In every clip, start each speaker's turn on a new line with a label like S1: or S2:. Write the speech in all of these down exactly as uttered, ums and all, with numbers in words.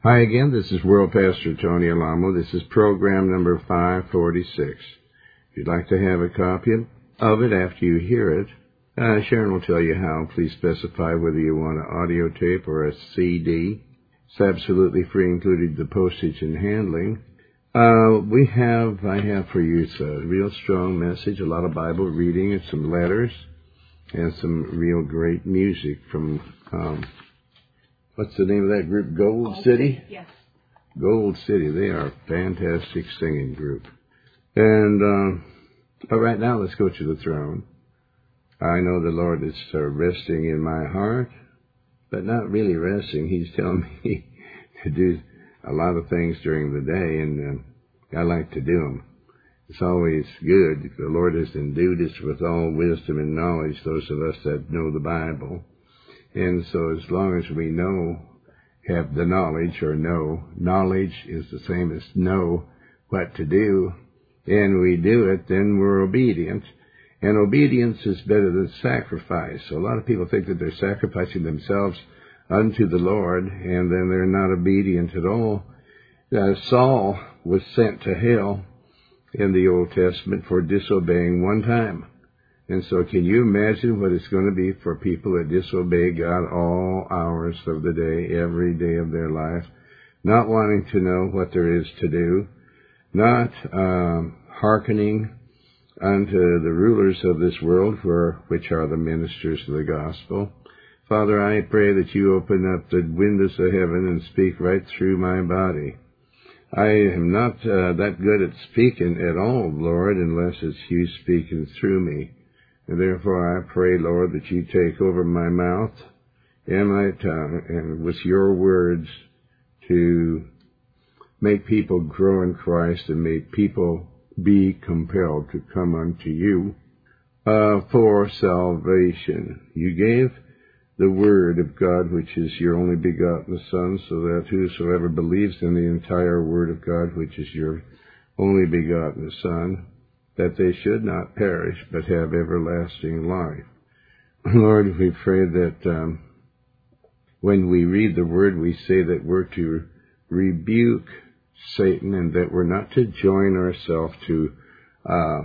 S1: Hi again, this is World Pastor Tony Alamo. This is program number five forty-six. If you'd like to have a copy of it after you hear it, uh, Sharon will tell you how. Please specify whether you want an audio tape or a C D. It's absolutely free, including the postage and handling. Uh, we have, I have for you a real strong message, a lot of Bible reading and some letters, and some real great music from, um, what's the name of that group? Gold, Gold City? City?
S2: Yes.
S1: Gold City. They are a fantastic singing group. And, um, but right now, let's go to the throne. I know the Lord is uh, resting in my heart, but not really resting. He's telling me to do a lot of things during the day, and uh, I like to do them. It's always good. The Lord has endued us with all wisdom and knowledge, those of us that know the Bible. And so as long as we know, have the knowledge or know, knowledge is the same as know what to do, and we do it, then we're obedient. And obedience is better than sacrifice. So a lot of people think that they're sacrificing themselves unto the Lord, and then they're not obedient at all. Uh, Saul was sent to hell in the Old Testament for disobeying one time. And so can you imagine what it's going to be for people that disobey God all hours of the day, every day of their life, not wanting to know what there is to do, not um, hearkening unto the rulers of this world, for which are the ministers of the gospel. Father, I pray that you open up the windows of heaven and speak right through my body. I am not uh, that good at speaking at all, Lord, unless it's you speaking through me. And therefore I pray, Lord, that you take over my mouth and my tongue, and with your words to make people grow in Christ and make people be compelled to come unto you uh, for salvation. You gave the Word of God, which is your only begotten Son, so that whosoever believes in the entire Word of God, which is your only begotten Son, that they should not perish, but have everlasting life. Lord, we pray that um, when we read the Word, we say that we're to rebuke Satan, and that we're not to join ourselves to uh,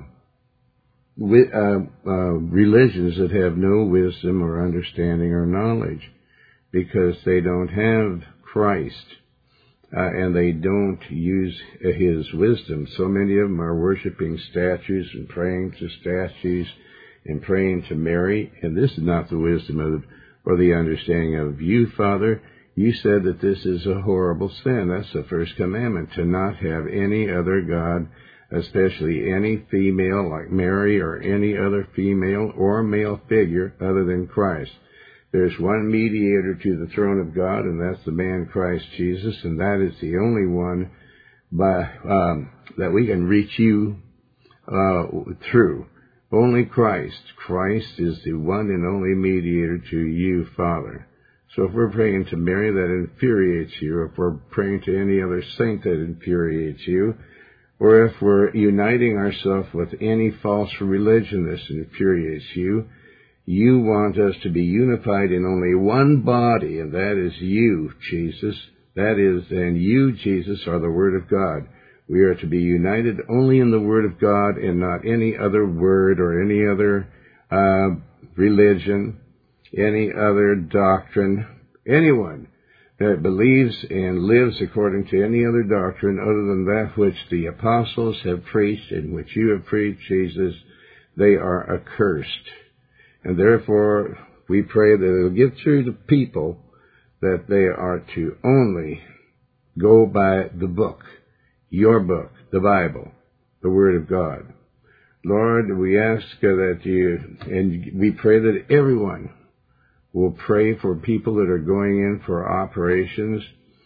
S1: wi- uh, uh, religions that have no wisdom or understanding or knowledge, because they don't have Christ, uh, and they don't use his wisdom. So many of them are worshiping statues and praying to statues and praying to Mary, and this is not the wisdom of the, or the understanding of you, Father. You said that this is a horrible sin. That's the first commandment, to not have any other God, especially any female like Mary or any other female or male figure other than Christ. There's one mediator to the throne of God, and that's the man Christ Jesus, and that is the only one by um, that we can reach you uh, through. Only Christ. Christ is the one and only mediator to you, Father. So if we're praying to Mary, that infuriates you. If we're praying to any other saint, that infuriates you. Or if we're uniting ourselves with any false religion, that infuriates you. You want us to be unified in only one body, and that is you, Jesus. That is, and you, Jesus, are the Word of God. We are to be united only in the Word of God and not any other word or any other uh, religion, any other doctrine. Anyone that believes and lives according to any other doctrine other than that which the apostles have preached and which you have preached, Jesus, they are accursed. And therefore, we pray that it will get through to people that they are to only go by the book, your book, the Bible, the Word of God. Lord, we ask that you, and we pray that everyone will pray for people that are going in for operations.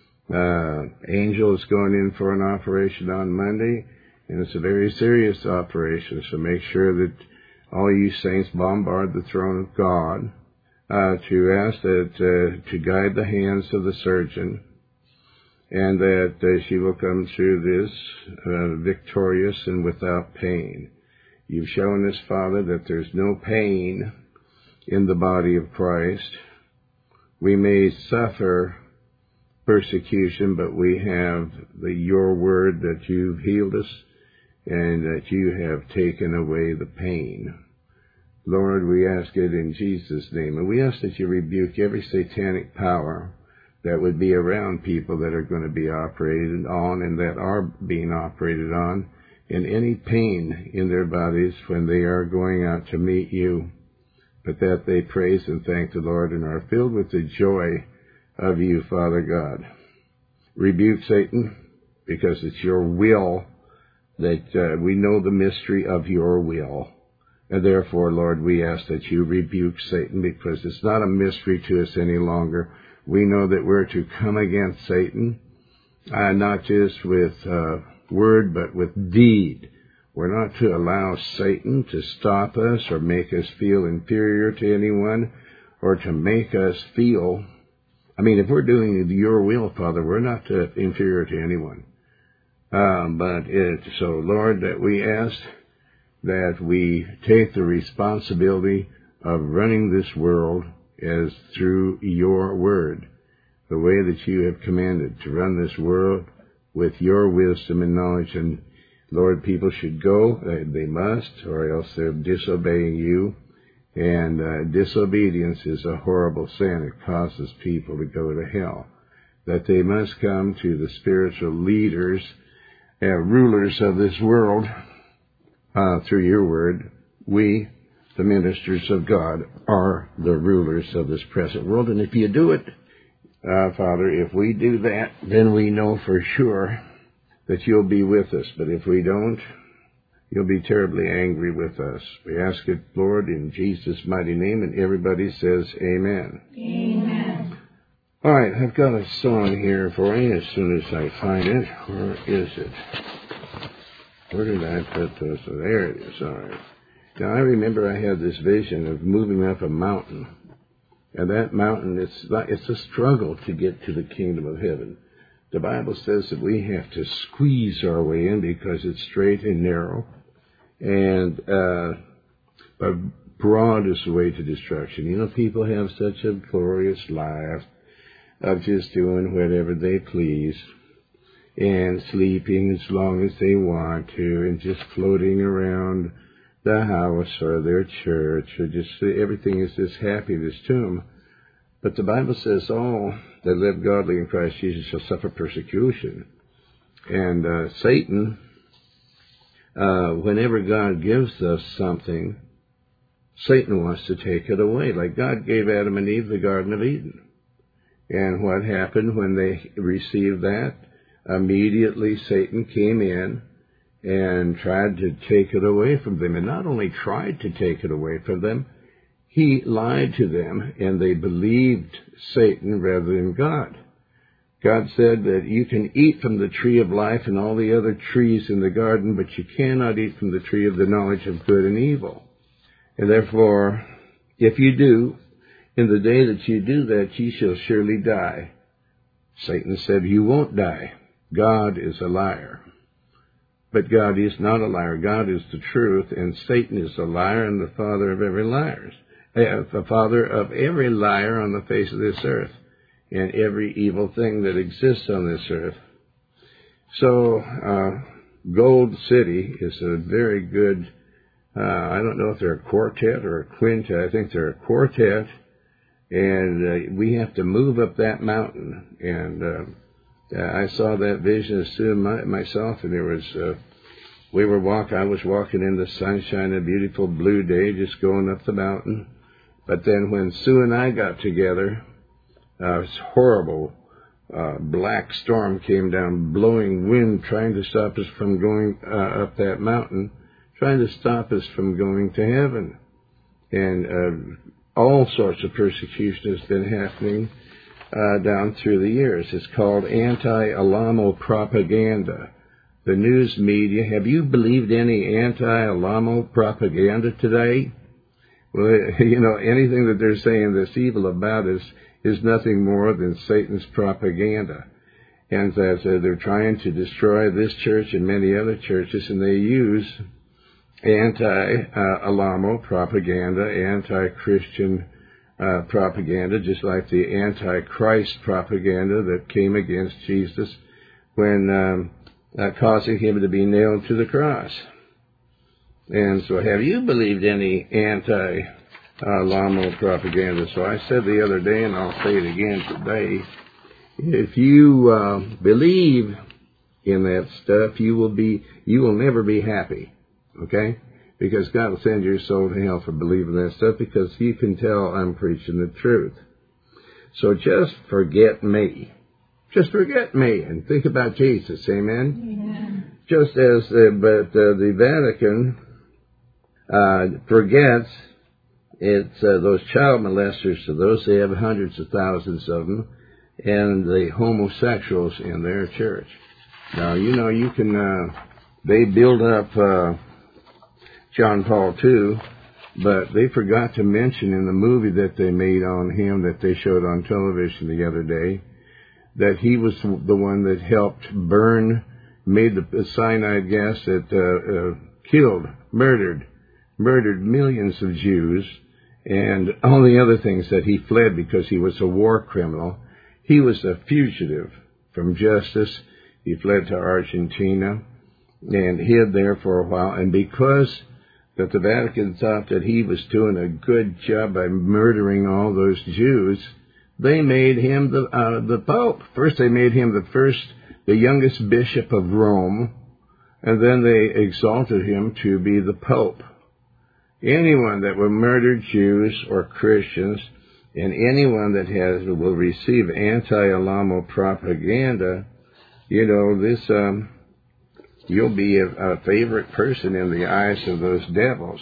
S1: Uh, Angel is going in for an operation on Monday, and it's a very serious operation, so make sure that all you saints bombard the throne of God uh, to ask that uh, to guide the hands of the surgeon, and that uh, she will come through this uh, victorious and without pain. You've shown us, Father, that there's no pain in the body of Christ. We may suffer persecution, but we have the, your word that you've healed us and that you have taken away the pain. Lord, we ask it in Jesus' name. And we ask that you rebuke every satanic power that would be around people that are going to be operated on and that are being operated on, in any pain in their bodies when they are going out to meet you, but that they praise and thank the Lord and are filled with the joy of you, Father God. Rebuke Satan, because it's your will that uh, we know the mystery of your will. And therefore, Lord, we ask that you rebuke Satan, because it's not a mystery to us any longer. We know that we're to come against Satan, uh, not just with uh, word, but with deed. We're not to allow Satan to stop us or make us feel inferior to anyone or to make us feel, I mean, if we're doing your will, Father, we're not to, inferior to anyone. Um, but it, so, Lord, that we ask that we take the responsibility of running this world as through your word, the way that you have commanded to run this world with your wisdom and knowledge. And Lord, people should go, uh, they must, or else they're disobeying you. And uh, disobedience is a horrible sin. It causes people to go to hell. That they must come to the spiritual leaders and rulers of this world uh, through your word. We, the ministers of God, are the rulers of this present world. And if you do it, uh, Father, if we do that, then we know for sure that you'll be with us. But if we don't, you'll be terribly angry with us. We ask it, Lord, in Jesus' mighty name, and everybody says amen.
S2: Amen.
S1: All right, I've got a song here for you as soon as I find it. Where is it? Where did I put those? Oh, there it is. All right. Now, I remember I had this vision of moving up a mountain. And that mountain, it's not, it's a struggle to get to the kingdom of heaven. The Bible says that we have to squeeze our way in because it's straight and narrow. And uh, but broad is the way to destruction. You know, people have such a glorious life of just doing whatever they please and sleeping as long as they want to and just floating around the house or their church, or just everything is just happiness to them. But the Bible says all that live godly in Christ Jesus shall suffer persecution. And uh, Satan, uh, whenever God gives us something, Satan wants to take it away. Like God gave Adam and Eve the Garden of Eden. And what happened when they received that? Immediately Satan came in and tried to take it away from them. And not only tried to take it away from them, he lied to them, and they believed Satan rather than God. God said that you can eat from the tree of life and all the other trees in the garden, but you cannot eat from the tree of the knowledge of good and evil. And therefore, if you do, in the day that you do that, ye shall surely die. Satan said, you won't die. God is a liar. But God is not a liar. God is the truth, and Satan is a liar and the father of every liar. Uh, the father of every liar on the face of this earth, and every evil thing that exists on this earth. So, uh, Gold City is a very good, uh, I don't know if they're a quartet or a quintet. I think they're a quartet, and uh, we have to move up that mountain. And uh, I saw that vision as soon my, myself, and there was, uh, we were walking, I was walking in the sunshine, a beautiful blue day, just going up the mountain. But then when Sue and I got together, uh, this horrible uh, black storm came down, blowing wind, trying to stop us from going uh, up that mountain, trying to stop us from going to heaven. And uh, all sorts of persecution has been happening uh, down through the years. It's called anti-Alamo propaganda. The news media, have you believed any anti-Alamo propaganda today? Well, you know, anything that they're saying that's evil about us is nothing more than Satan's propaganda. And that uh, they're trying to destroy this church and many other churches, and they use anti-Alamo propaganda, anti-Christian uh, propaganda, just like the Antichrist propaganda that came against Jesus when um, uh, causing him to be nailed to the cross. And so have you believed any anti-Lamo propaganda? So I said the other day, and I'll say it again today, if you uh, believe in that stuff, you will be, you will never be happy, okay? Because God will send your soul to hell for believing that stuff, because you can tell I'm preaching the truth. So just forget me. Just forget me and think about Jesus, amen? Yeah. Just as, uh, but uh, the Vatican uh, forgets it's uh, those child molesters, so those, they have hundreds of thousands of them, and the homosexuals in their church. Now, you know, you can, uh, they build up uh, John Paul the Second, but they forgot to mention in the movie that they made on him that they showed on television the other day, that he was the one that helped burn, made the cyanide gas that uh, uh, killed, murdered, murdered millions of Jews, and all the other things that he fled because he was a war criminal. He was a fugitive from justice. He fled to Argentina and hid there for a while. And because that the Vatican thought that he was doing a good job by murdering all those Jews, they made him the uh, the Pope. First they made him the first, the youngest bishop of Rome, and then they exalted him to be the Pope. Anyone that will murder Jews or Christians, and anyone that has will receive anti-Alamo propaganda, you know, this um, you'll be a, a favorite person in the eyes of those devils.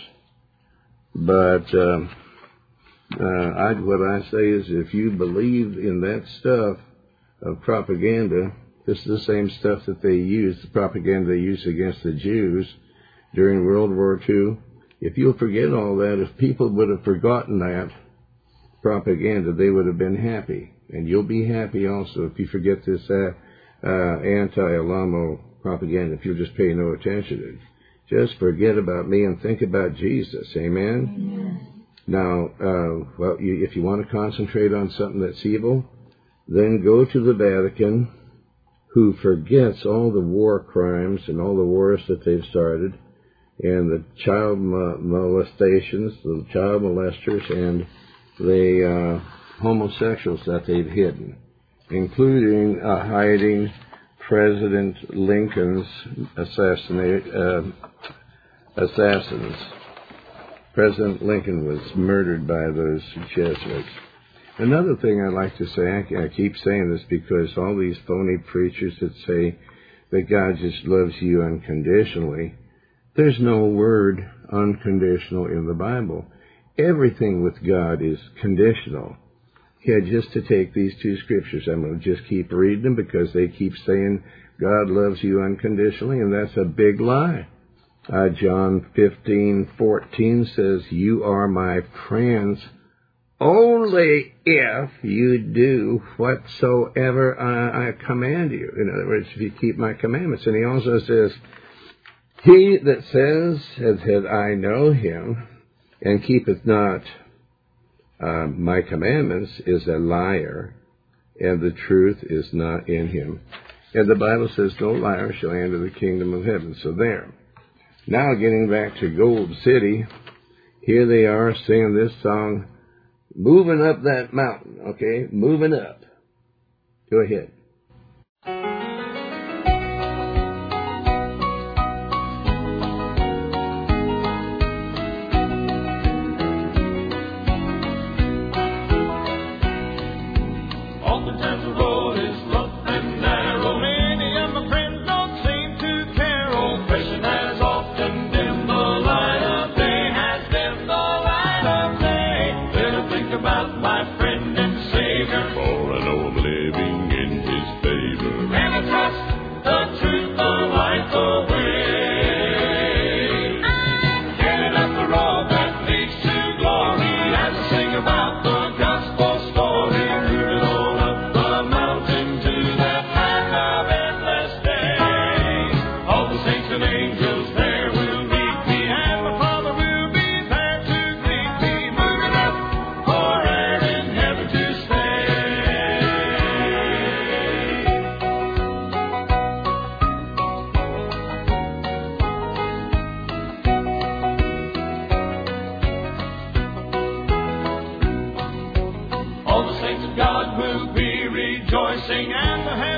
S1: But um, uh, I, what I say is, if you believe in that stuff of propaganda, this is the same stuff that they used, the propaganda they used against the Jews during World War Two. If you'll forget all that, if people would have forgotten that propaganda, they would have been happy. And you'll be happy also if you forget this uh, uh, anti-Alamo propaganda, if you'll just pay no attention to it. Just forget about me and think about Jesus. Amen? Amen. Now, uh, well, you, if you want to concentrate on something that's evil, then go to the Vatican, who forgets all the war crimes and all the wars that they've started, and the child molestations, the child molesters, and the uh, homosexuals that they've hidden, including uh, hiding President Lincoln's assassinate, uh, assassins. President Lincoln was murdered by those Jesuits. Another thing I'd like to say, I, I keep saying this because all these phony preachers that say that God just loves you unconditionally, there's no word unconditional in the Bible. Everything with God is conditional. Yeah, just to take these two scriptures, I'm going to just keep reading them because they keep saying God loves you unconditionally, and that's a big lie. Uh, John fifteen fourteen says, you are my friends only if you do whatsoever I, I command you. In other words, if you keep my commandments. And he also says, he that says, as said, I know him, and keepeth not uh, my commandments, is a liar, and the truth is not in him. And the Bible says, no liar shall enter the kingdom of heaven. So there. Now getting back to Gold City, here they are singing this song, moving up that mountain, okay? Moving up. Go ahead.
S2: Oftentimes the road is rough and narrow. Many of my friends don't seem to care. Oppression has often dimmed the light of day, has dimmed the light of day. Better think about my friend and Savior, for I know I'm living in His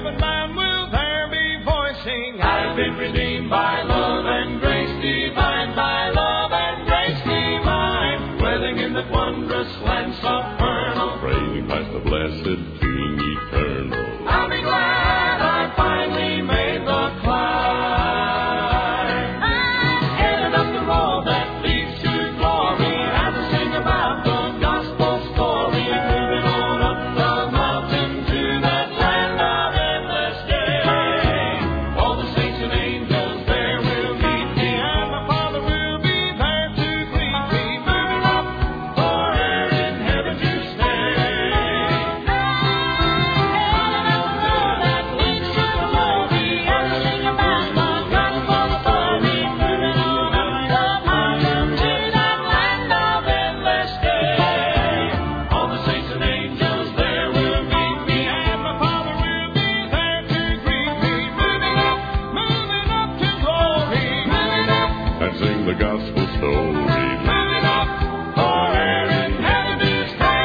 S2: heaven bound will there be voicing, I've been redeemed by love and grace divine, by love and grace divine, dwelling in that wondrous land supernal,
S3: praying past the blessed King eternal.
S2: I'll be glad I finally made the climb. I'm headed up the road that leads to glory as I sing about the gospel story, moving on up the mountain to that land of endless day. All the saints and angels there will meet me, and my Father will be there to greet me, moving up forever in heaven to stay.
S3: The gospel story,
S2: Moving up, forever in heaven to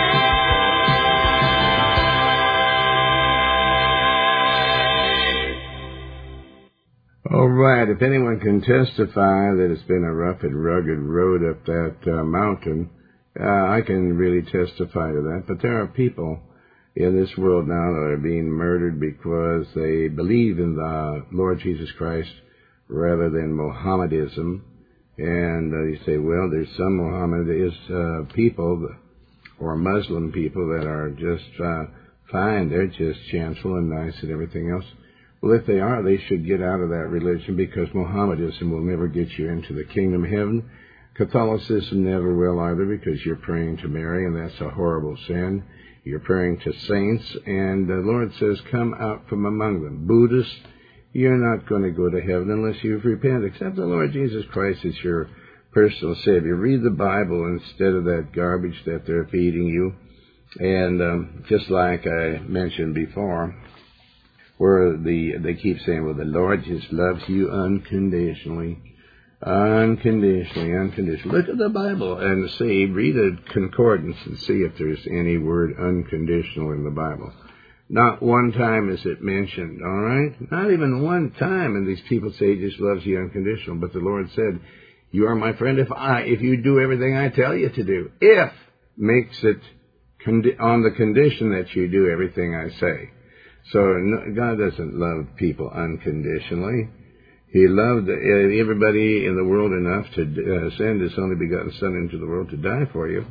S2: stay.
S1: All right, if anyone can testify that it's been a rough and rugged road up that uh, mountain, uh, I can really testify to that. But there are people in this world now that are being murdered because they believe in the Lord Jesus Christ rather than Mohammedism. And uh, you say, well, there's some Mohammedan uh, people or Muslim people that are just uh, fine. They're just chanceful and nice and everything else. Well, if they are, they should get out of that religion, because Mohammedism will never get you into the kingdom of heaven. Catholicism never will either, because you're praying to Mary, and that's a horrible sin. You're praying to saints, and the Lord says, come out from among them. Buddhists, you're not going to go to heaven unless you've repented. Accept the Lord Jesus Christ as your personal Savior. Read the Bible instead of that garbage that they're feeding you. And um, just like I mentioned before, where the they keep saying, well, the Lord just loves you unconditionally. Unconditionally, unconditionally. Look at the Bible and see, read a concordance and see if there's any word unconditional in the Bible. Not one time is it mentioned, all right? Not even one time. And these people say he just loves you unconditional. But the Lord said, you are my friend if I, if you do everything I tell you to do. If makes it condi- on the condition that you do everything I say. So no, God doesn't love people unconditionally. He loved everybody in the world enough to uh, send His only begotten Son into the world to die for you.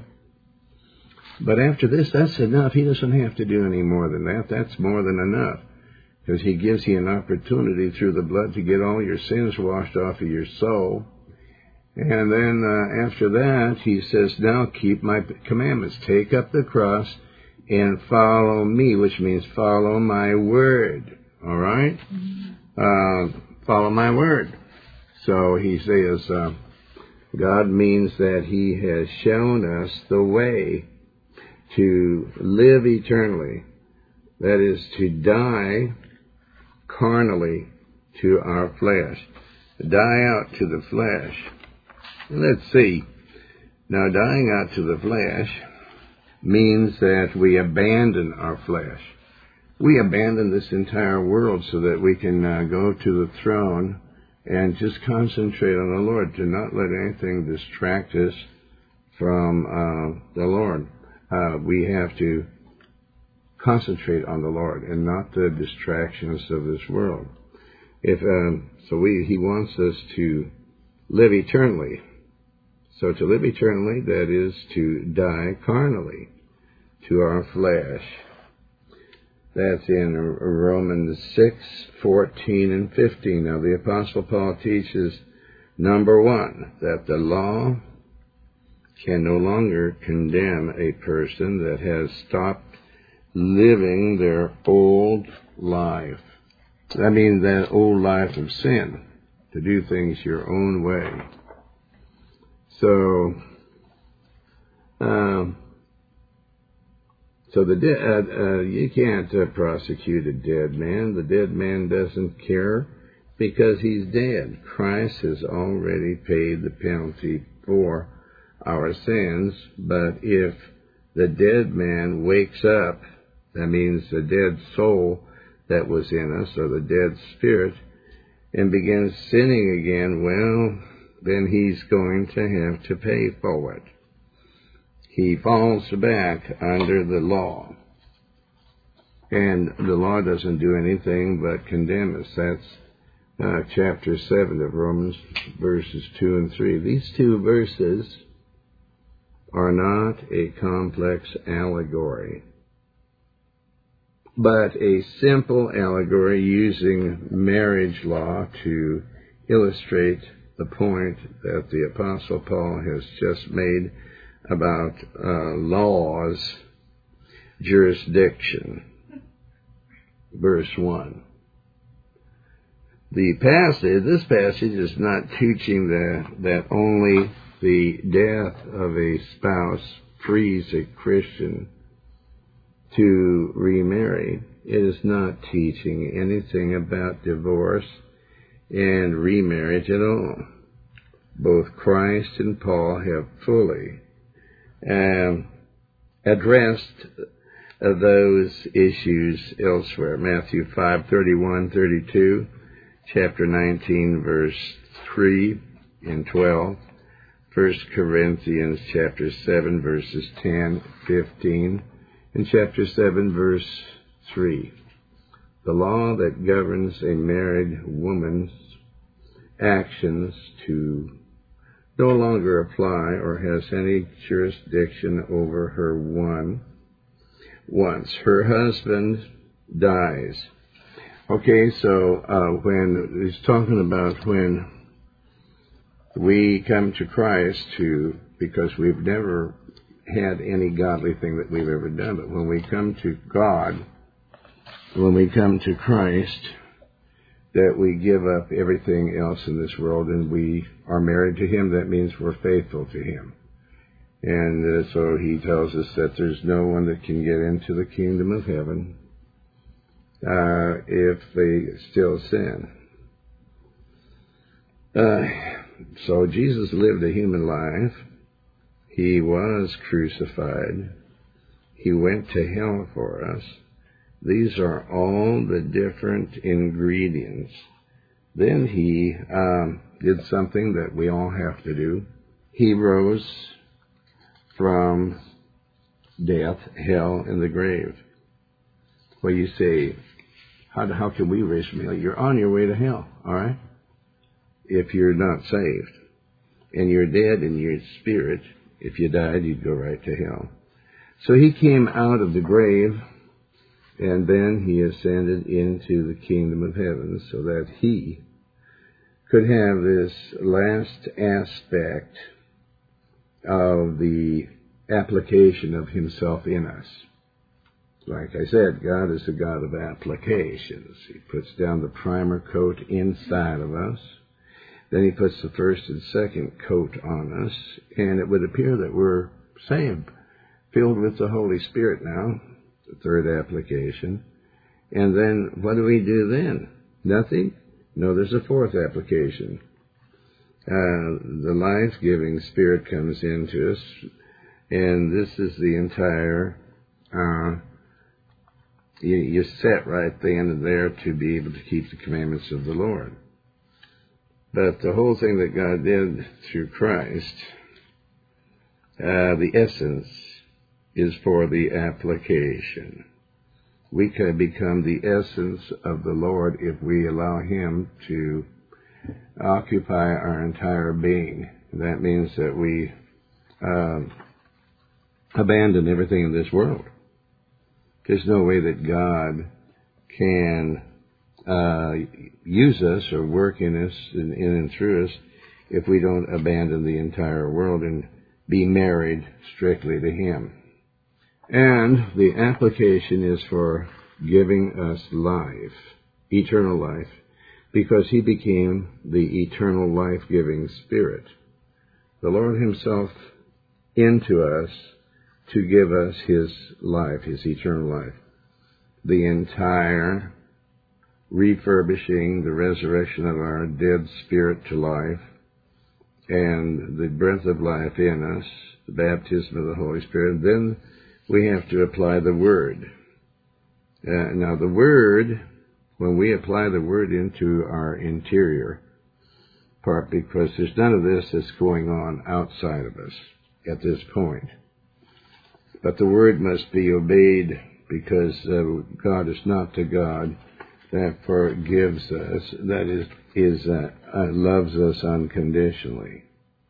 S1: But after this, that's enough. He doesn't have to do any more than that. That's more than enough. Because He gives you an opportunity through the blood to get all your sins washed off of your soul. And then uh, after that, He says, now keep my commandments. Take up the cross and follow me, which means follow my word. All right? Uh, follow my word. So He says, uh, God means that He has shown us the way to live eternally. That is, to die carnally to our flesh. Die out to the flesh. Let's see. Now, dying out to the flesh means that we abandon our flesh. We abandon this entire world so that we can uh, go to the throne and just concentrate on the Lord, to not let anything distract us from uh, the Lord. Uh, we have to concentrate on the Lord and not the distractions of this world. If um, so, we He wants us to live eternally. So to live eternally, that is to die carnally to our flesh. That's in Romans six, fourteen, and fifteen. Now, the Apostle Paul teaches, number one, that the law can no longer condemn a person that has stopped living their old life. I mean, that old life of sin, to do things your own way. So, um, so the de- uh, uh, you can't uh, prosecute a dead man. The dead man doesn't care because he's dead. Christ has already paid the penalty for our sins. But if the dead man wakes up, that means the dead soul that was in us, or the dead spirit, and begins sinning again, well, then he's going to have to pay for it. He falls back under the law. And the law doesn't do anything but condemn us. That's uh, chapter seven of Romans, verses two and three. These two verses are not a complex allegory, but a simple allegory using marriage law to illustrate the point that the Apostle Paul has just made about uh, law's jurisdiction. Verse one. The passage, this passage is not teaching that, that only the death of a spouse frees a Christian to remarry. It is not teaching anything about divorce and remarriage at all. Both Christ and Paul have fully um, addressed uh, those issues elsewhere. Matthew five, thirty-one, thirty-two, chapter nineteen, verse three and twelve, First Corinthians chapter seven, verses ten, fifteen, and chapter seven, verse three. The law that governs a married woman's actions to no longer apply or has any jurisdiction over her one once her husband dies. Okay, so uh, when he's talking about when we come to Christ to, because we've never had any godly thing that we've ever done, but when we come to God, when we come to Christ, that we give up everything else in this world and we are married to Him, that means we're faithful to Him. And uh, so He tells us that there's no one that can get into the kingdom of heaven uh, if they still sin. Uh, so Jesus lived a human life. He was crucified. He went to hell for us. These are all the different ingredients. Then He um, did something that we all have to do. He rose from death, hell, and the grave. Well, you say, how, how can we raise from hell? You're on your way to hell, all right? If you're not saved. And you're dead in your spirit. If you died, you'd go right to hell. So He came out of the grave, and then He ascended into the kingdom of heaven so that He could have this last aspect of the application of Himself in us. Like I said, God is a God of applications. He puts down the primer coat inside of us. Then He puts the first and second coat on us, and it would appear that we're saved, filled with the Holy Spirit now, the third application. And then what do we do then? Nothing? No, there's a fourth application. Uh, the life-giving Spirit comes into us, and this is the entire, uh, you, you're set right then and there to be able to keep the commandments of the Lord. But the whole thing that God did through Christ, uh, the essence is for the application. We can become the essence of the Lord if we allow Him to occupy our entire being. That means that we um, abandon everything in this world. There's no way that God can uh, use us or work in us and in and through us if we don't abandon the entire world and be married strictly to Him. And the application is for giving us life, eternal life, because He became the eternal life-giving Spirit. The Lord Himself into us to give us His life, His eternal life. The entire refurbishing, the resurrection of our dead spirit to life, and the breath of life in us, the baptism of the Holy Spirit. Then we have to apply the Word. Uh, now the Word when we apply the Word into our interior part, because there's none of this that's going on outside of us at this point. But the Word must be obeyed, because uh, God is not the God that forgives us, that is, is uh, uh, loves us unconditionally.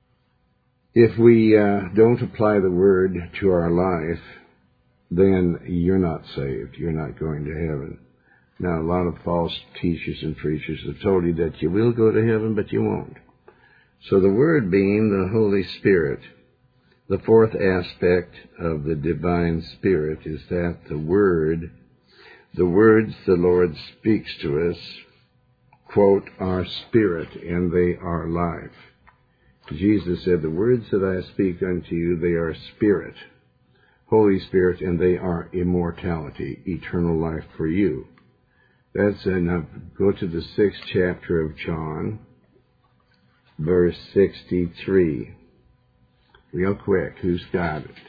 S1: If we uh, don't apply the Word to our life, then you're not saved. You're not going to heaven. Now, a lot of false teachers and preachers have told you that you will go to heaven, but you won't. So the Word being the Holy Spirit, the fourth aspect of the divine Spirit is that the Word, the words the Lord speaks to us, quote, are spirit and they are life. Jesus said, the words that I speak unto you, they are spirit, Holy Spirit, and they are immortality, eternal life for you. That's enough. Go to the sixth chapter of John, verse sixty-three. Real quick, who's got it?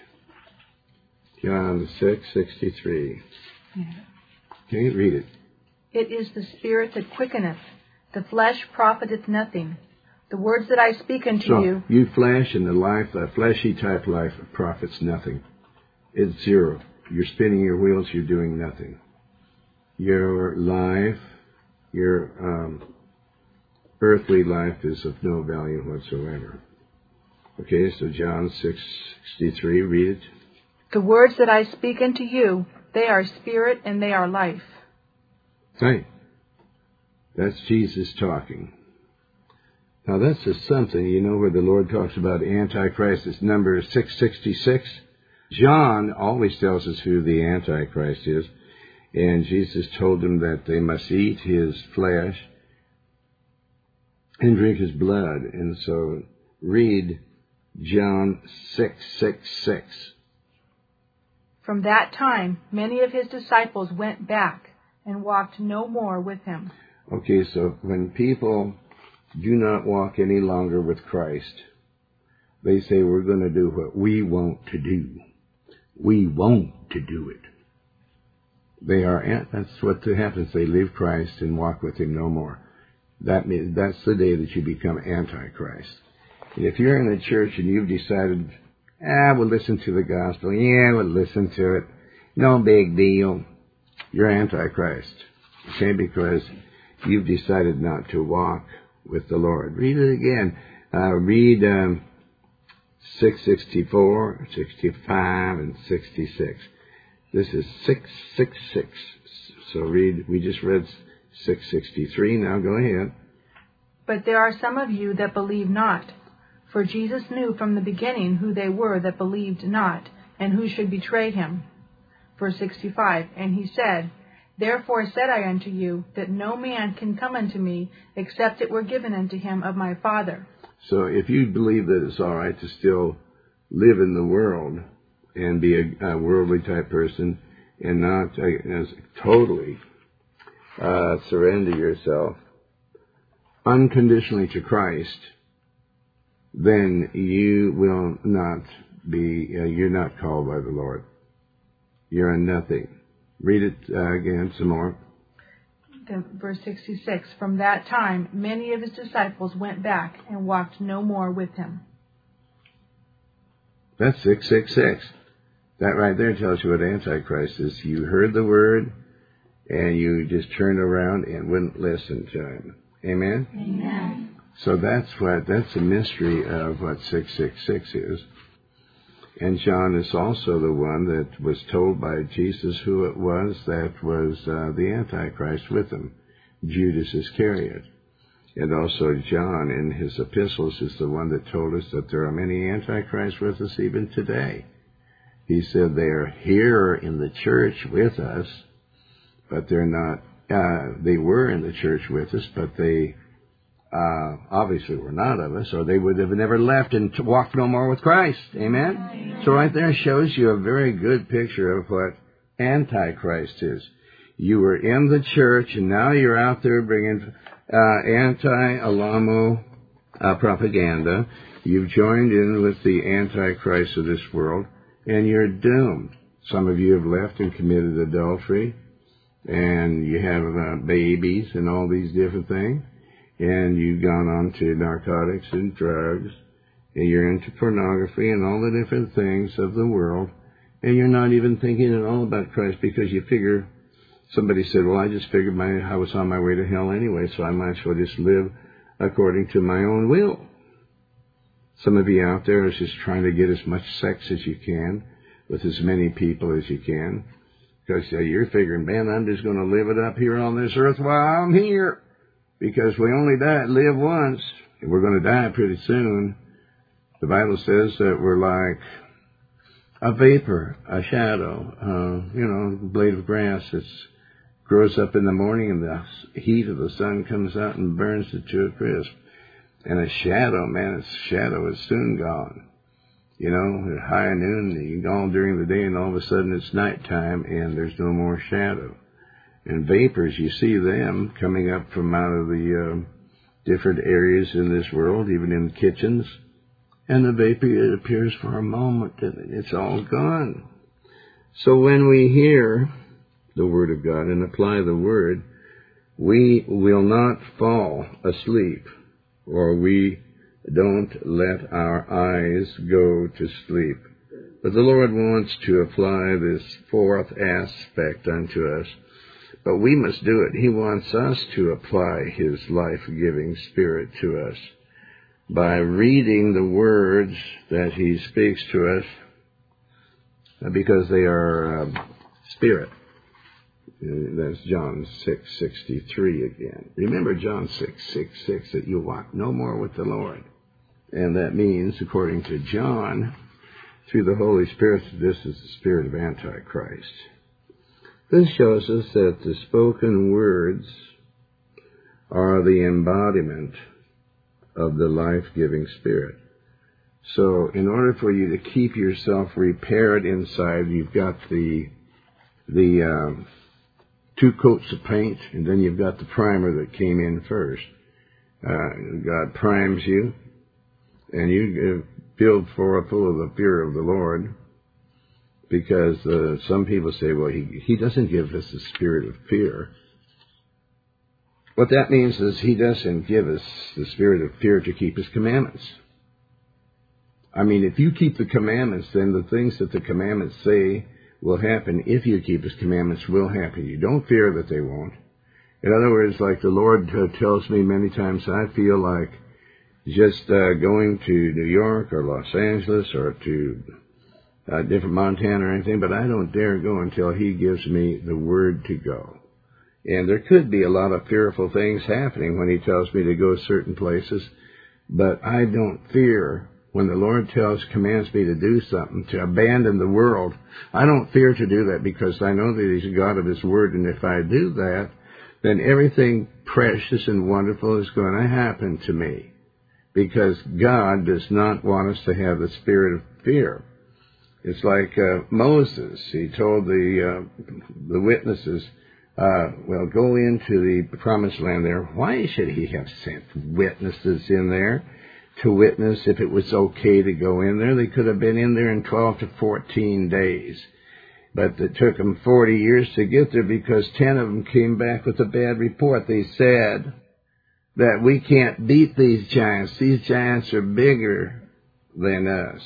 S1: John six, sixty-three.
S4: Yeah.
S1: Okay, read it.
S4: It is the Spirit that quickeneth, the flesh profiteth nothing. The words that I speak unto
S1: so,
S4: you...
S1: you flesh and the life, the fleshy type life profits nothing. It's zero. You're spinning your wheels, you're doing nothing. Your life, your um, earthly life is of no value whatsoever. Okay, so John six sixty-three, read it.
S4: The words that I speak unto you, they are spirit and they are life.
S1: Right. That's Jesus talking. Now that's just something, you know, where the Lord talks about Antichrist. It's number six sixty-six. John always tells us who the Antichrist is. And Jesus told them that they must eat his flesh and drink his blood. And so read John six sixty-six.
S4: From that time, many of his disciples went back and walked no more with him.
S1: Okay, so when people do not walk any longer with Christ, they say, we're going to do what we want to do. We want to do it. They are, that's what happens. They leave Christ and walk with him no more. That means, that's the day that you become Antichrist. And if you're in a church and you've decided, ah, we'll listen to the gospel, yeah, we'll listen to it, no big deal, you're Antichrist. Okay, because you've decided not to walk with the Lord. Read it again. Uh, read um, six sixty-four, sixty-five, and sixty-six. This is six sixty-six. So read, we just read six sixty-three. Now go ahead.
S4: But there are some of you that believe not. For Jesus knew from the beginning who they were that believed not, and who should betray him. Verse sixty-five, and he said, Therefore said I unto you, that no man can come unto me, except it were given unto him of my Father.
S1: So if you believe that it's all right to still live in the world and be a, a worldly type person and not uh, as totally uh, surrender yourself unconditionally to Christ, then you will not be, uh, you're not called by the Lord. You're a nothing. Read it uh, again some more.
S4: Then verse sixty-six, from that time many of his disciples went back and walked no more with him.
S1: That's six six six. That right there tells you what Antichrist is. You heard the word and you just turned around and wouldn't listen to him. Amen?
S4: Amen.
S1: So that's what, that's a mystery of what six six six is. And John is also the one that was told by Jesus who it was that was uh, the Antichrist with him, Judas Iscariot. And also John in his epistles is the one that told us that there are many Antichrists with us even today. He said they are here in the church with us, but they're not, uh, they were in the church with us, but they Uh, obviously were not of us, or they would have never left and t- walked no more with Christ. Amen? Amen? So right there shows you a very good picture of what Antichrist is. You were in the church, and now you're out there bringing uh, anti-Alamo uh, propaganda. You've joined in with the Antichrist of this world, and you're doomed. Some of you have left and committed adultery. and you have uh, babies and all these different things, and you've gone on to narcotics and drugs, and you're into pornography and all the different things of the world, and you're not even thinking at all about Christ because you figure, somebody said, well, I just figured my I was on my way to hell anyway, so I might as well just live according to my own will. Some of you out there is just trying to get as much sex as you can with as many people as you can, because uh, you're figuring, man, I'm just going to live it up here on this earth while I'm here, because we only die, live once, and we're going to die pretty soon. The Bible says that we're like a vapor, a shadow, uh, you know, a blade of grass that grows up in the morning and the heat of the sun comes out and burns it to a crisp. And a shadow, man, its shadow is soon gone. You know, at high noon, you go on during the day, and all of a sudden it's nighttime, and there's no more shadow. And vapors, you see them coming up from out of the uh, different areas in this world, even in kitchens. And the vapor, it appears for a moment, and it's all gone. So when we hear the Word of God and apply the Word, we will not fall asleep, or we don't let our eyes go to sleep. But the Lord wants to apply this fourth aspect unto us, but we must do it. He wants us to apply His life-giving Spirit to us by reading the words that He speaks to us, because they are um, Spirit. That's John six sixty-three again. Remember John six sixty-six, that you walk no more with the Lord. And that means, according to John, through the Holy Spirit, this is the spirit of Antichrist. This shows us that the spoken words are the embodiment of the life-giving Spirit. So in order for you to keep yourself repaired inside, you've got the the um, two coats of paint, and then you've got the primer that came in first. Uh, God primes you, and you filled for full of the fear of the Lord, because uh, some people say, well, he, he doesn't give us the spirit of fear. What that means is He doesn't give us the spirit of fear to keep His commandments. I mean, if you keep the commandments, then the things that the commandments say will happen. If you keep His commandments, will happen. You don't fear that they won't. In other words, like the Lord uh, tells me many times, I feel like just uh, going to New York or Los Angeles or to uh, different Montana or anything, but I don't dare go until He gives me the word to go. And there could be a lot of fearful things happening when He tells me to go certain places, but I don't fear. When the Lord tells, commands me to do something, to abandon the world, I don't fear to do that, because I know that He's a God of His Word, and if I do that, then everything precious and wonderful is going to happen to me, because God does not want us to have the spirit of fear. It's like uh, Moses. He told the uh, the witnesses, uh, well, go into the promised land there. Why should He have sent witnesses in there to witness if it was okay to go in there? They could have been in there in twelve to fourteen days. But it took them forty years to get there, because ten of them came back with a bad report. They said that we can't beat these giants. These giants are bigger than us,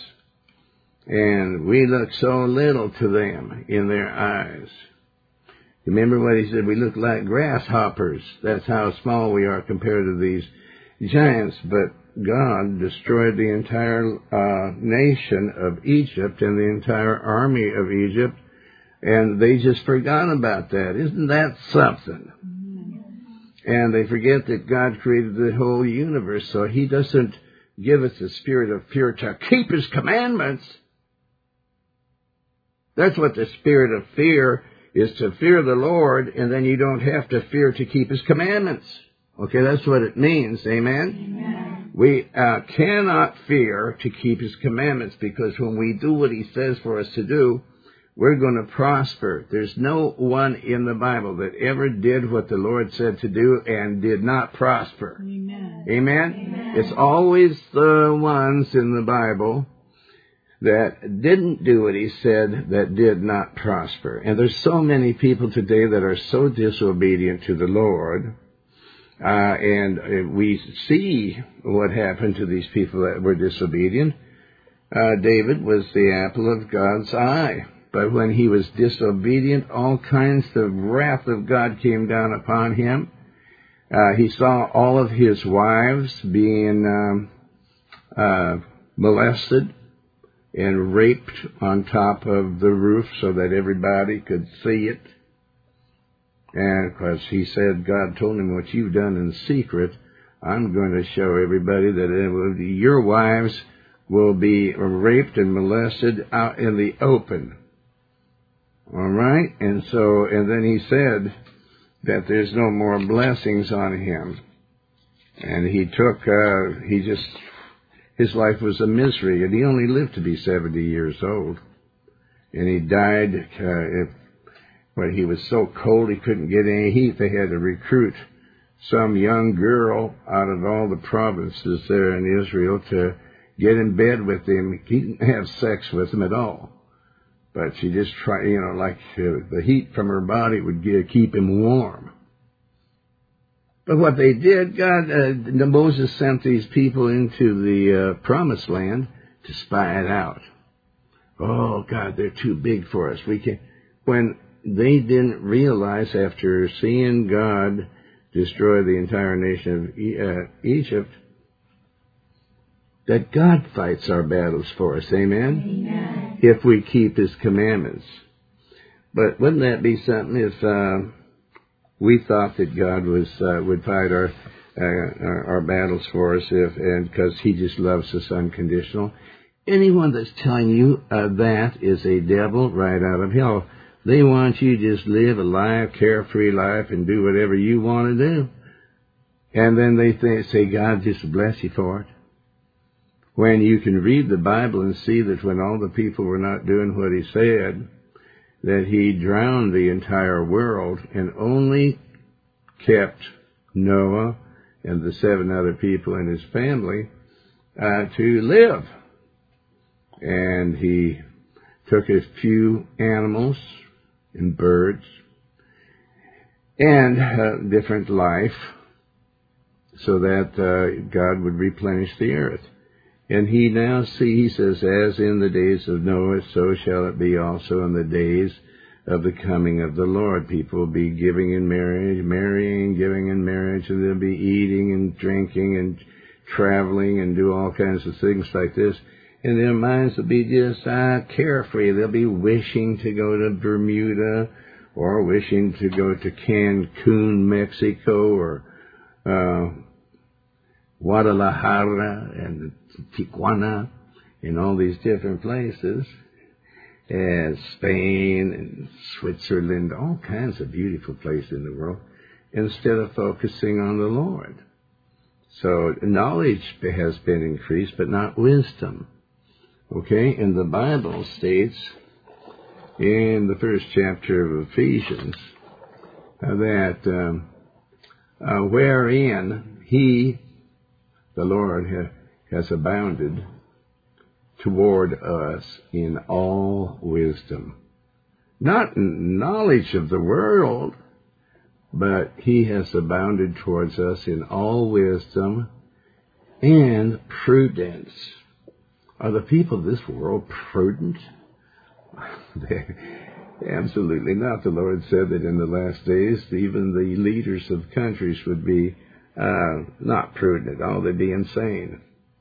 S1: and we look so little to them in their eyes. Remember what He said? We look like grasshoppers. That's how small we are compared to these giants. But God destroyed the entire uh, nation of Egypt and the entire army of Egypt, and they just forgot about that. Isn't that something? And they forget that God created the whole universe, so He doesn't give us a spirit of fear to keep His commandments. That's what the spirit of fear is, to fear the Lord, and then you don't have to fear to keep His commandments. Okay, that's what it means. Amen? Amen. We uh, cannot fear to keep His commandments, because when we do what He says for us to do, we're going to prosper. There's no one in the Bible that ever did what the Lord said to do and did not prosper. Amen. Amen? Amen. It's always the ones in the Bible that didn't do what he said, that did not prosper. And there's so many people today that are so disobedient to the Lord. Uh, and uh, we see what happened to these people that were disobedient. Uh, David was the apple of God's eye. But when he was disobedient, all kinds of wrath of God came down upon him. Uh, he saw all of his wives being um, uh, molested and raped on top of the roof so that everybody could see it. And because he said, God told him, what you've done in secret, I'm going to show everybody that it will, your wives will be raped and molested out in the open. All right? And so, and then he said that there's no more blessings on him. And he took, uh, he just, his life was a misery, and he only lived to be seventy years old. And he died, uh, if, when he was so cold he couldn't get any heat. They had to recruit some young girl out of all the provinces there in Israel to get in bed with him. He didn't have sex with him at all. But she just tried, you know, like uh, the heat from her body would get, keep him warm. But what they did, God, uh, Moses sent these people into the uh, promised land to spy it out. Oh, God, they're too big for us. We can't. When they didn't realize, after seeing God destroy the entire nation of e- uh, Egypt, that God fights our battles for us. Amen?
S4: Amen.
S1: If we keep His commandments. But wouldn't that be something if uh, we thought that God was uh, would fight our, uh, our our battles for us, if and because He just loves us unconditional? Anyone that's telling you uh, that is a devil right out of hell. They want you to just live a life, carefree life, and do whatever you want to do. And then they think, say, God just bless you for it. When you can read the Bible and see that when all the people were not doing what He said, that He drowned the entire world and only kept Noah and the seven other people in his family uh, to live. And He took a few animals and birds and uh, different life so that uh, God would replenish the earth. And He now see, He says, as in the days of Noah, so shall it be also in the days of the coming of the Lord. People will be giving in marriage, marrying, giving in marriage, and they'll be eating and drinking and traveling and do all kinds of things like this. And their minds will be just uh, carefree. They'll be wishing to go to Bermuda or wishing to go to Cancun, Mexico, or uh, Guadalajara and Tijuana and all these different places, and Spain and Switzerland, all kinds of beautiful places in the world, instead of focusing on the Lord. So knowledge has been increased, but not wisdom. Okay, and the Bible states in the first chapter of Ephesians uh, that um, uh, wherein He, the Lord, ha- has abounded toward us in all wisdom. Not in knowledge of the world, but He has abounded towards us in all wisdom and prudence. Are the people of this world prudent? Absolutely not. The Lord said that in the last days, even the leaders of countries would be uh, not prudent at all. They'd be insane.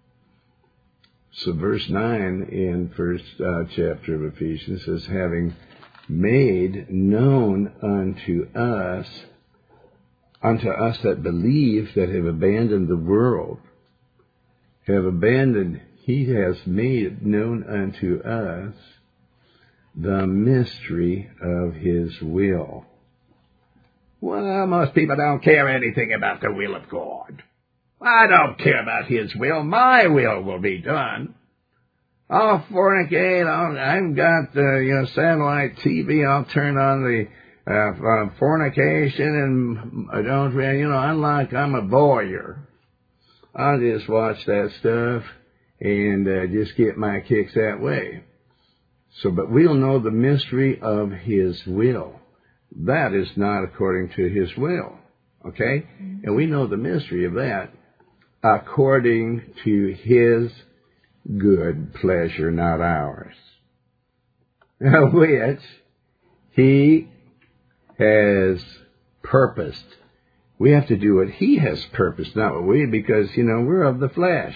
S1: So verse nine in first uh, chapter of Ephesians says, having made known unto us, unto us that believe, that have abandoned the world, have abandoned, He has made known unto us the mystery of His will. Well, most people don't care anything about the will of God. I don't care about His will. My will will be done. I'll fornicate. I'll, I've got the you know, satellite T V. I'll turn on the uh, uh, fornication, and I don't, you know, I'm like I'm a voyeur. I'll just watch that stuff, and uh, just get my kicks that way. So, but we'll know the mystery of His will. That is not according to His will. Okay? And we know the mystery of that according to His good pleasure, not ours. Which He has purposed. We have to do what He has purposed, not what we, because, you know, we're of the flesh.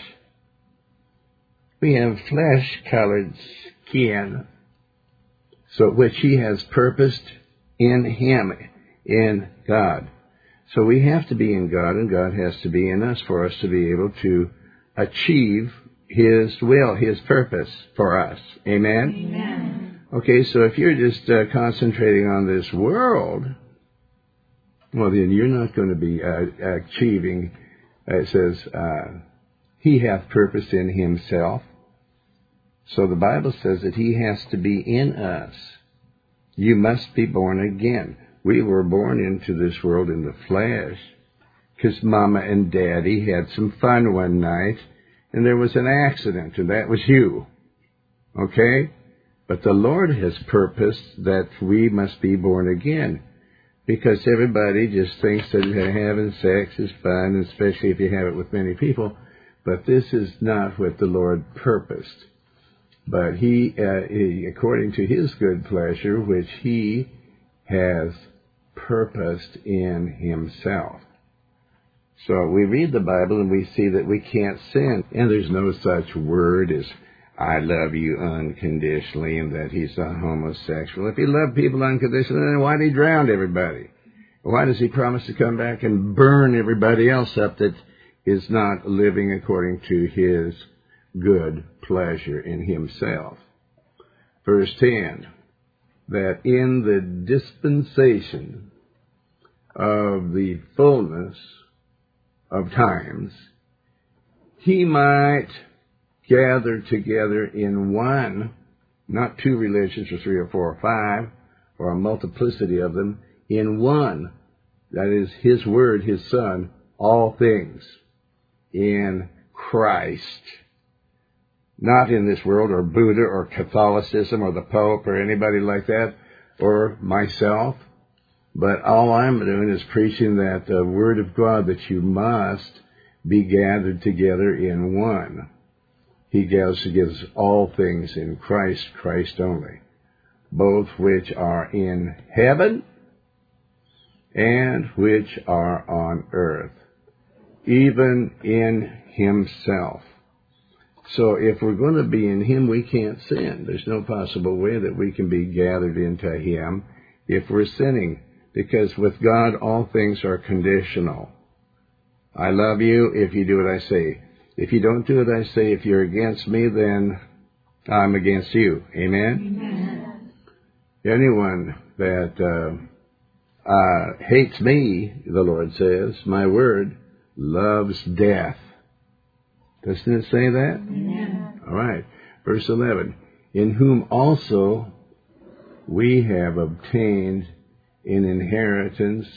S1: We have flesh-colored skin. So which He has purposed in Him, in God. So we have to be in God, and God has to be in us for us to be able to achieve His will, His purpose for us. Amen?
S4: Amen.
S1: Okay, so if you're just uh, concentrating on this world, well, then you're not going to be uh, achieving, uh, it says, uh, He hath purpose in Himself. So the Bible says that He has to be in us. You must be born again. We were born into this world in the flesh because Mama and Daddy had some fun one night, and there was an accident, and that was you. Okay? But the Lord has purposed that we must be born again, because everybody just thinks that having sex is fun, especially if you have it with many people. But this is not what the Lord purposed. But he, uh, he, according to His good pleasure, which He has purposed in Himself. So we read the Bible and we see that we can't sin. And there's no such word as, I love you unconditionally, and that He's a homosexual. If He loved people unconditionally, then why did He drown everybody? Why does He promise to come back and burn everybody else up that is not living according to His good pleasure in Himself? Verse ten, that in the dispensation of the fullness of times, He might gather together in one, not two religions or three or four or five, or a multiplicity of them, in one, that is His Word, His Son, all things in Christ. Not in this world, or Buddha, or Catholicism, or the Pope, or anybody like that, or myself. But all I'm doing is preaching that the Word of God, that you must be gathered together in one. He gathers together all things in Christ, Christ only, both which are in heaven and which are on earth, even in Himself. So if we're going to be in Him, we can't sin. There's no possible way that we can be gathered into Him if we're sinning, because with God, all things are conditional. I love you if you do what I say. If you don't do what I say, if you're against me, then I'm against you. Amen?
S4: Amen.
S1: Anyone that uh, uh, hates me, the Lord says, my word, loves death. Doesn't it say that?
S4: Amen.
S1: All right. Verse eleven. In whom also we have obtained an inheritance,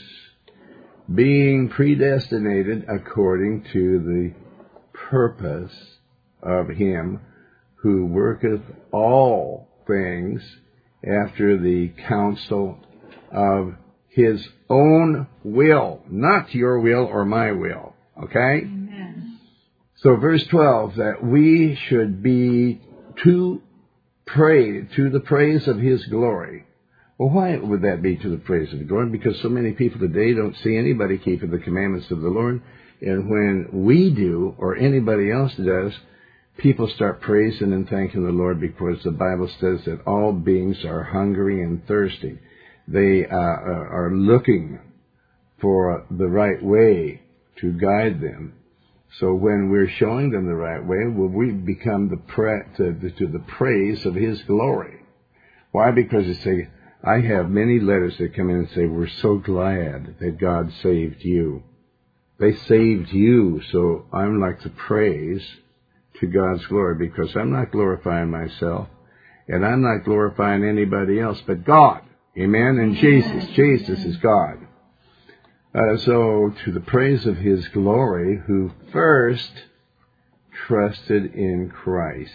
S1: being predestinated according to the purpose of Him who worketh all things after the counsel of His own will, not your will or my will. Okay?
S4: Amen.
S1: So verse twelve, that we should be to pray, to the praise of His glory. Well, why would that be to the praise of the Lord? Because so many people today don't see anybody keeping the commandments of the Lord. And when we do, or anybody else does, people start praising and thanking the Lord, because the Bible says that all beings are hungry and thirsty. They uh, are looking for the right way to guide them. So when we're showing them the right way, will we become the pra- to, the, to the praise of His glory. Why? Because they say, I have many letters that come in and say, we're so glad that God saved you. They saved you, so I'm like to praise to God's glory, because I'm not glorifying myself, and I'm not glorifying anybody else but God. Amen? And Jesus. Jesus is God. Uh, so, to the praise of His glory, who first trusted in Christ.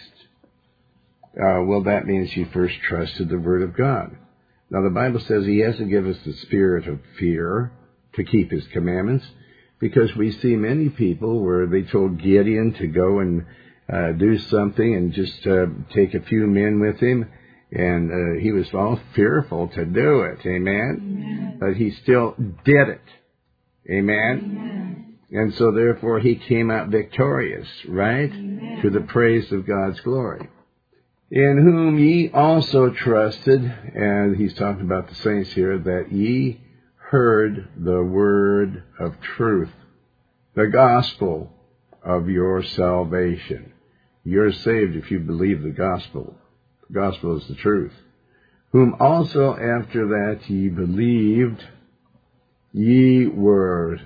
S1: Uh, well, that means you first trusted the Word of God. Now, the Bible says He hasn't given us the spirit of fear to keep His commandments, because we see many people where they told Gideon to go and uh, do something and just uh, take a few men with him, and uh, he was all fearful to do it. Amen?
S4: Amen.
S1: But he still did it. Amen?
S4: Amen.
S1: And so therefore he came out victorious, right?
S4: Amen.
S1: To the praise of God's glory. In whom ye also trusted, and he's talking about the saints here, that ye heard the word of truth, the gospel of your salvation. You're saved if you believe the gospel. The gospel is the truth. Whom also after that ye believed, ye were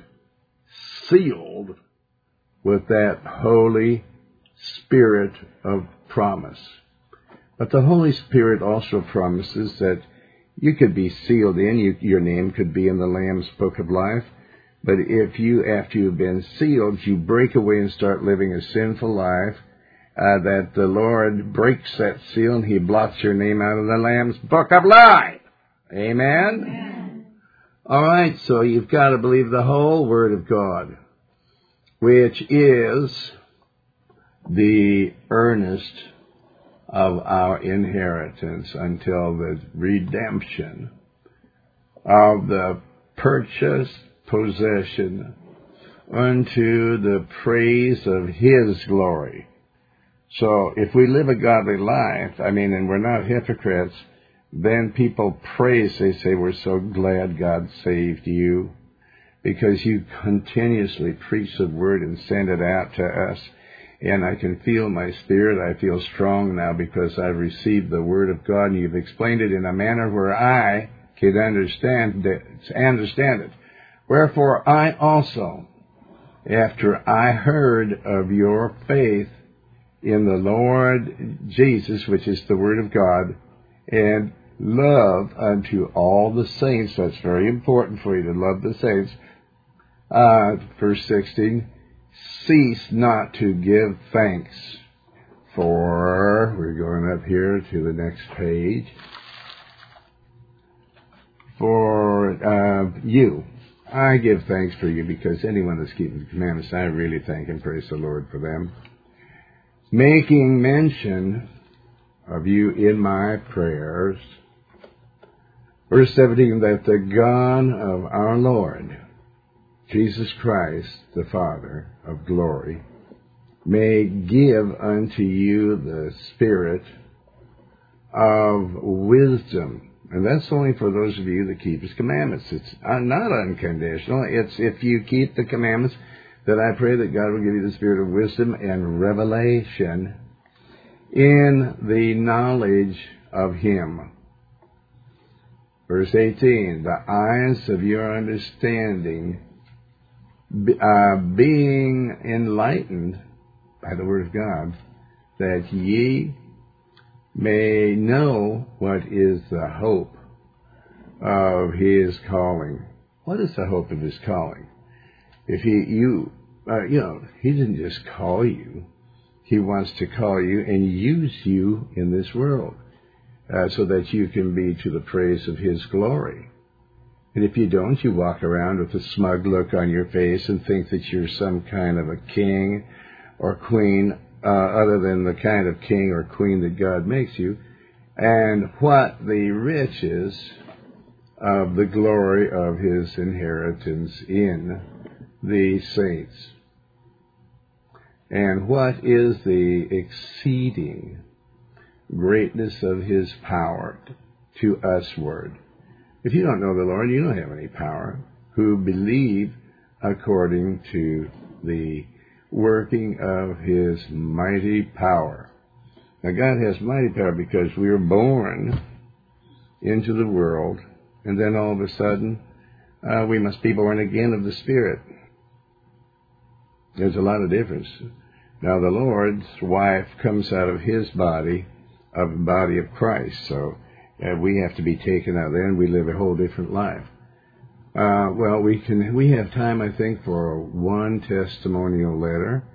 S1: sealed with that Holy Spirit of promise. But the Holy Spirit also promises that you could be sealed in, you, your name could be in the Lamb's Book of Life, but if you, after you've been sealed, you break away and start living a sinful life, uh, that the Lord breaks that seal and He blots your name out of the Lamb's Book of Life. Amen?
S4: Amen.
S1: All right, so you've got to believe the whole Word of God, which is the earnest of our inheritance until the redemption of the purchased possession unto the praise of His glory. So if we live a godly life, I mean, and we're not hypocrites, then people praise, they say, we're so glad God saved you because you continuously preach the word and send it out to us. And I can feel my spirit. I feel strong now because I've received the Word of God, and you've explained it in a manner where I can understand it. Understand it. Wherefore I also, after I heard of your faith in the Lord Jesus, which is the Word of God, and love unto all the saints, that's very important for you to love the saints, uh, verse sixteen, cease not to give thanks for, we're going up here to the next page, for uh, you. I give thanks for you because anyone that's keeping the commandments, I really thank and praise the Lord for them. Making mention of you in my prayers. Verse seventeen, that the God of our Lord Jesus Christ, the Father of glory, may give unto you the spirit of wisdom. And that's only for those of you that keep His commandments. It's not unconditional. It's if you keep the commandments, that I pray that God will give you the spirit of wisdom and revelation in the knowledge of Him. Verse eighteen, the eyes of your understanding Uh, being enlightened by the Word of God, that ye may know what is the hope of His calling. What is the hope of His calling? If He, you, uh, you know, He didn't just call you. He wants to call you and use you in this world uh, so that you can be to the praise of His glory. And if you don't, you walk around with a smug look on your face and think that you're some kind of a king or queen, uh, other than the kind of king or queen that God makes you, and what the riches of the glory of His inheritance in the saints, and what is the exceeding greatness of His power to usward. If you don't know the Lord, you don't have any power. Who believe according to the working of His mighty power. Now, God has mighty power because we were born into the world, and then all of a sudden, uh, we must be born again of the Spirit. There's a lot of difference. Now, the Lord's wife comes out of His body, of the body of Christ, so Uh, we have to be taken out there, and we live a whole different life. Uh, well, we can. We have time, I think, for one testimonial letter,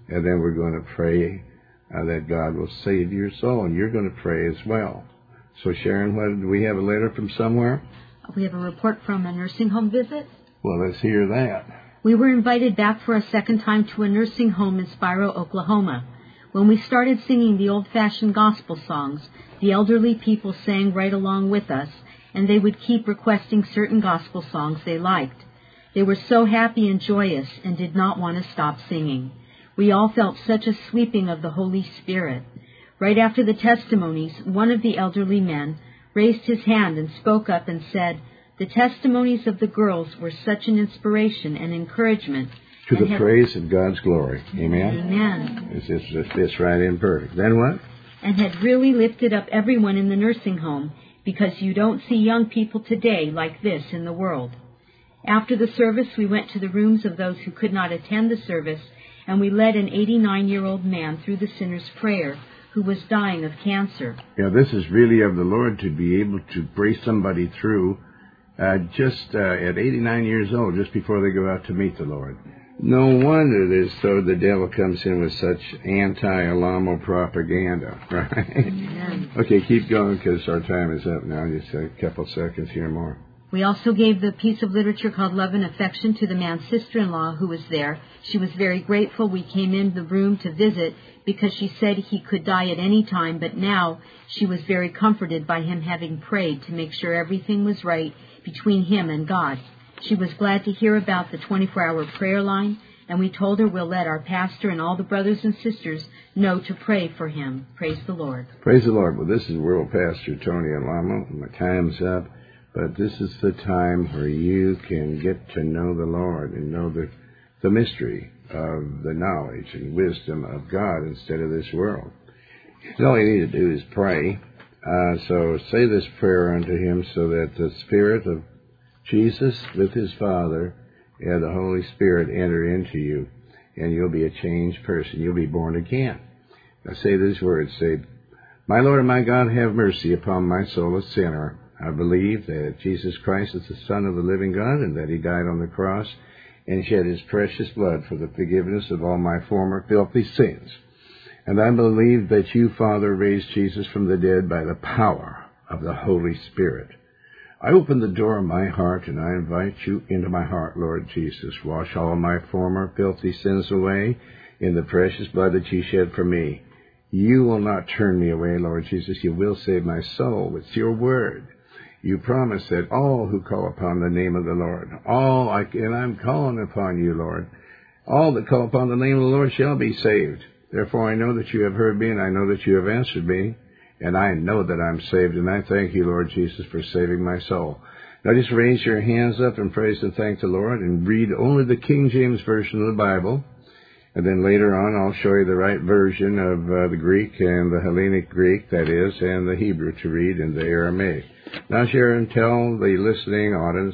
S1: and then we're going to pray uh, that God will save your soul, and you're going to pray as well. So, Sharon, what, do we have a letter from somewhere?
S5: We have a report from a nursing home visit.
S1: Well, let's hear that.
S5: We were invited back for a second time to a nursing home in Spiro, Oklahoma. When we started singing the old-fashioned gospel songs, the elderly people sang right along with us, and they would keep requesting certain gospel songs they liked. They were so happy and joyous and did not want to stop singing. We all felt such a sweeping of the Holy Spirit. Right after the testimonies, one of the elderly men raised his hand and spoke up and said, "The testimonies of the girls were such an inspiration and encouragement."
S1: To
S5: and
S1: the
S5: had,
S1: praise of God's glory. Amen?
S5: Amen.
S1: It's, it's, it fits right in perfect. Then what?
S5: And had really lifted up everyone in the nursing home, because you don't see young people today like this in the world. After the service, we went to the rooms of those who could not attend the service, and we led an eighty-nine-year-old man through the sinner's prayer who was dying of cancer.
S1: Yeah, this is really of the Lord to be able to pray somebody through uh, just uh, at eighty-nine years old, just before they go out to meet the Lord. No wonder this, so the devil comes in with such anti-Alamo propaganda, right?
S5: Amen.
S1: Okay, keep going, because our time is up now. Just a couple seconds here more.
S5: We also gave the piece of literature called Love and Affection to the man's sister-in-law who was there. She was very grateful we came in the room to visit because she said he could die at any time, but now she was very comforted by him having prayed to make sure everything was right between him and God. She was glad to hear about the twenty-four hour prayer line, and we told her we'll let our pastor and all the brothers and sisters know to pray for him. Praise the Lord.
S1: Praise the Lord. Well, this is World Pastor Tony Alamo. My time's up. But this is the time where you can get to know the Lord and know the, the mystery of the knowledge and wisdom of God instead of this world. All you need to do is pray. Uh, so say this prayer unto him so that the Spirit of Jesus with his Father and the Holy Spirit enter into you, and you'll be a changed person. You'll be born again. Now say these words. Say, "My Lord and my God, have mercy upon my soul, a sinner. I believe that Jesus Christ is the Son of the living God and that he died on the cross and shed his precious blood for the forgiveness of all my former filthy sins. And I believe that you, Father, raised Jesus from the dead by the power of the Holy Spirit. I open the door of my heart and I invite you into my heart, Lord Jesus. Wash all my former filthy sins away in the precious blood that you shed for me. You will not turn me away, Lord Jesus. You will save my soul. It's your word. You promise that all who call upon the name of the Lord, all, I, and I'm calling upon you, Lord, all that call upon the name of the Lord shall be saved. Therefore I know that you have heard me, and I know that you have answered me, and I know that I'm saved, and I thank you, Lord Jesus, for saving my soul." Now just raise your hands up and praise and thank the Lord, and read only the King James Version of the Bible. And then later on, I'll show you the right version of uh, the Greek and the Hellenic Greek, that is, and the Hebrew to read, and the Aramaic. Now, Sharon, tell the listening audience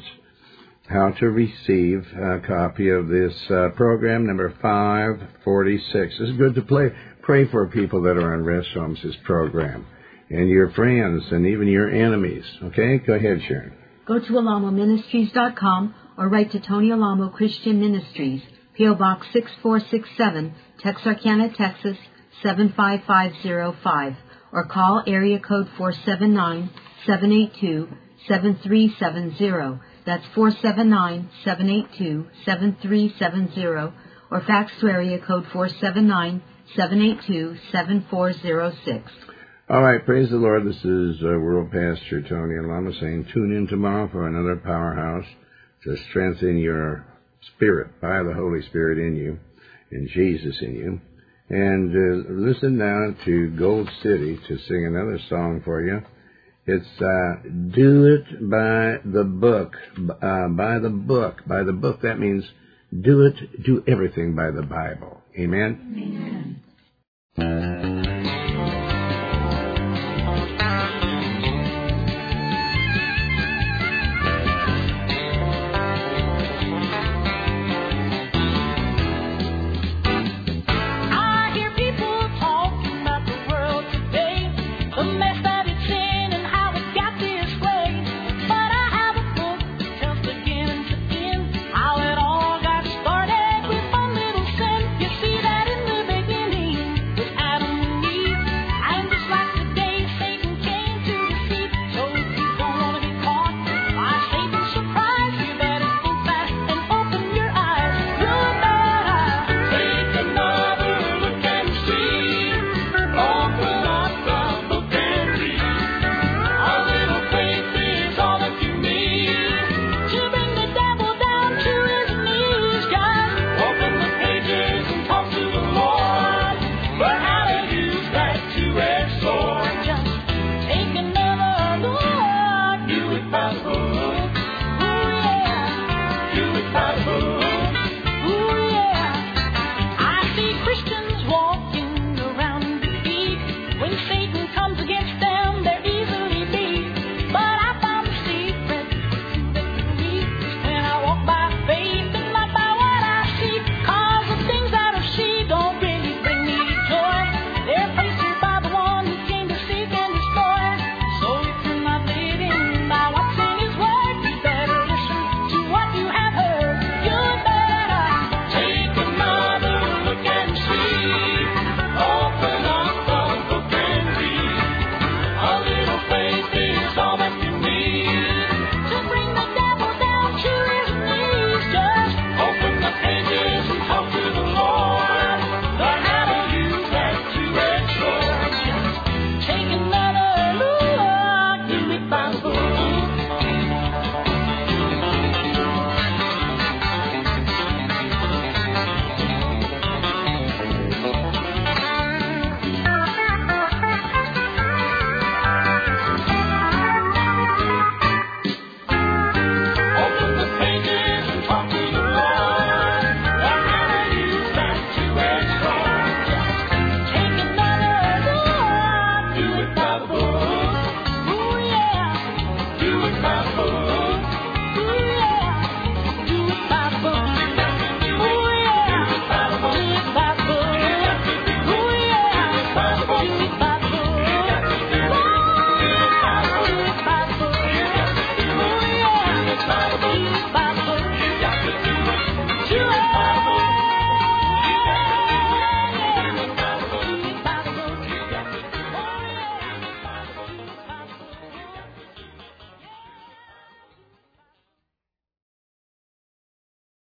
S1: how to receive a copy of this uh, program, number five forty-six. It's good to play, pray for people that are in rest homes, this program, and your friends, and even your enemies. Okay? Go ahead, Sharon.
S5: Go to alamo ministries dot com or write to Tony Alamo Christian Ministries, P O Box six four six seven, Texarkana, Texas seven five five zero five, or call area code four seven nine, seven eight two, seven three seven zero. That's four seven nine, seven eight two, seven three seven zero, or fax to area code four seven nine, seven eight two, seven four zero six.
S1: All right, praise the Lord. This is uh, World Pastor Tony Alamo saying tune in tomorrow for another powerhouse to strengthen your spirit by the Holy Spirit in you, and Jesus in you. And uh, listen now to Gold City to sing another song for you. It's uh, Do It by the Book. Uh, by the book. By the book, that means do it, do everything by the Bible. Amen?
S5: Amen.